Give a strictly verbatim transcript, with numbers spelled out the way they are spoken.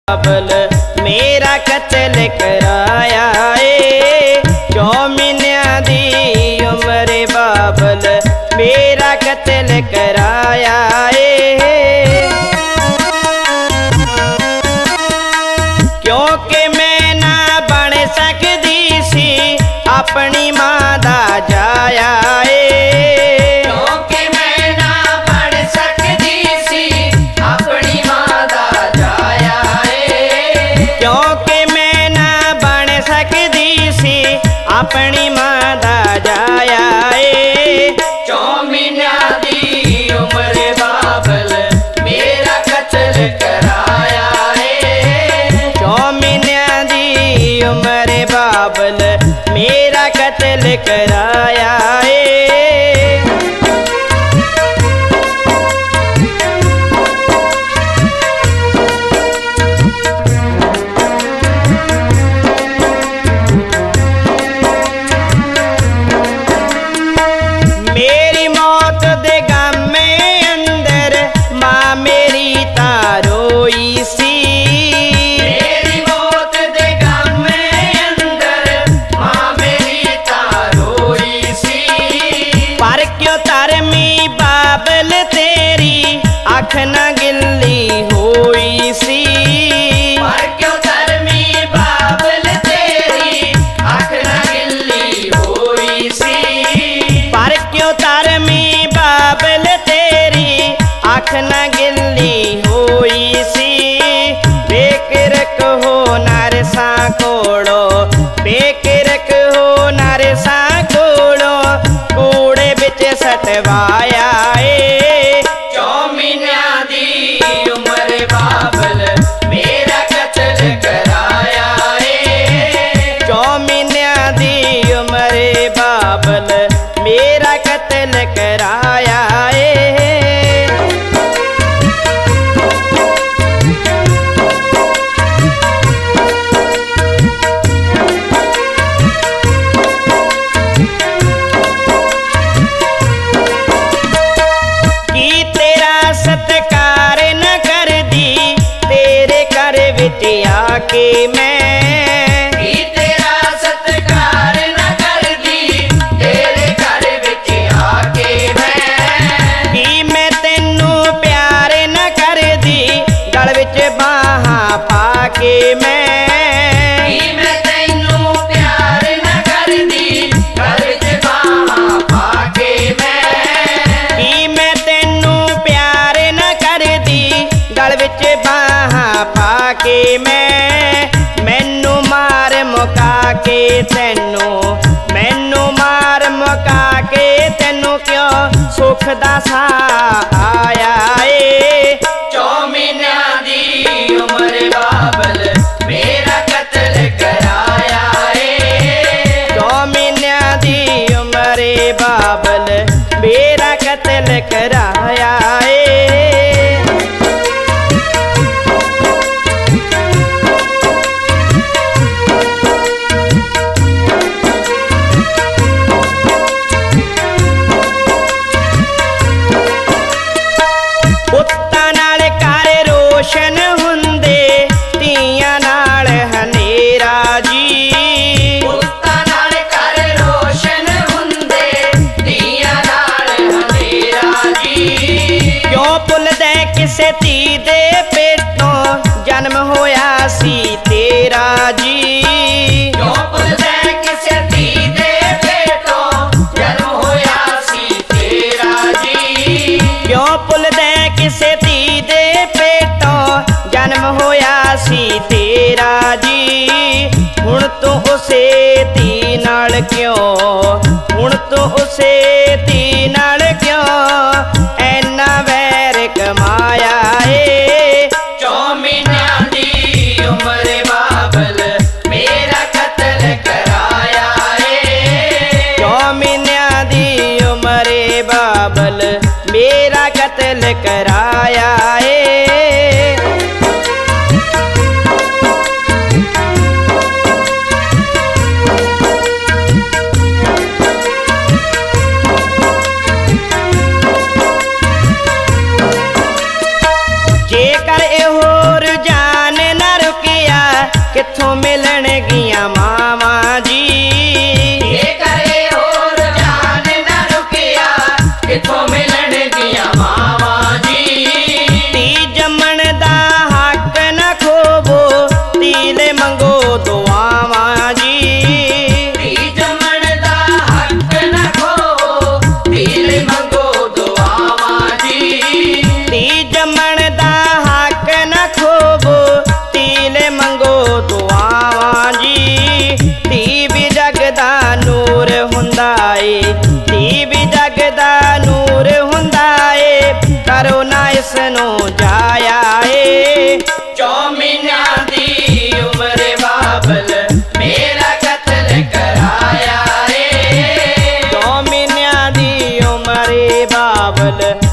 बाबल मेरा कत्ल कराया ए। चौ महीनों दी उम्र बाबल मेरा कत्ल कराया ए। क्योंकि मैं ना बन सकदी सी अपनी मां दा जाया ए। अपनी मां दा जाया ए। चौ महीनों दी उम्र बाबल मेरा कत्ल कराया ए। चौ महीनों दी उम्र बाबल मेरा कत्ल कराया ए। आँख ना गिल्ली होई सी। पर क्यों धर्मी बाबल तेरी आँख ना गिल्ली होई सी। पर क्यों धर्मी बाबल तेरी आँख ना गिल्ली होई सी। बेकिरक हो नरसा कोड़ो बेकिरक हो नरसा कोड़ो कूड़े बिच सटवाया ए। बाबल मेरा कत्ल कराया ए। चौ महीनों दी उम्र बाबल मेरा कत्ल कराया ए। की तेरा सत्कार न कर दी तेरे घर विच आके मैं। की तेरा सत्कार न कर दी तेरे घर विच आके मैं। की मैं तेनू प्यार न कर दी गल विच बाहां पाके मैं। की मैं तेनू प्यार न कर दी गल विच बाहां पाके मैं। की मैं तेनू प्यार न कर दी गल विच बाहां पाके मैं। मैनू मार मुका के तेनू मैनू मार मुका के तेनू क्यों सुख दा सा आया ए। चौ महीनों दी उम्र बाबल मेरा कत्ल कराया ए। चौ महीनों दी उम्र बाबल मेरा कत्ल कराया ए। पुत्तां नाल घर रोशन हुंदे धीआं नाल हनेरा जी। पुत्तां नाल घर रोशन हुंदे धीआं नाल हनेरा जी। क्यों भुलदे किसे धी दे पेटों जन्म होया सी तेरा जी। क्यों भुलदे किसे धी दे पेटों जन्म होया सी तेरा जी। क्यों भुलदे किसे धी दे पेटों जन्म होया सी तेरा जी। हुण तू उसे धी नाल क्यों हुण तू उसे धी नाल क्यों ऐना वैर कमाया ए। चौ महीनों दी उम्र बाबल मेरा कत्ल कराया ए। चौ महीनों दी उम्र बाबल मेरा कत्ल कराया ए। जेकर ए होर जान न ਕਿਸ ਨੂੰ ਜਾਇਆ ਏ। ਚੌ ਮਹੀਨਿਆਂ ਦੀ ਉਮਰ ਬਾਬਲ ਮੇਰਾ ਕਤਲ ਕਰਾਇਆ ਏ। ਚੌ ਮਹੀਨਿਆਂ ਦੀ ਉਮਰ ਬਾਬਲ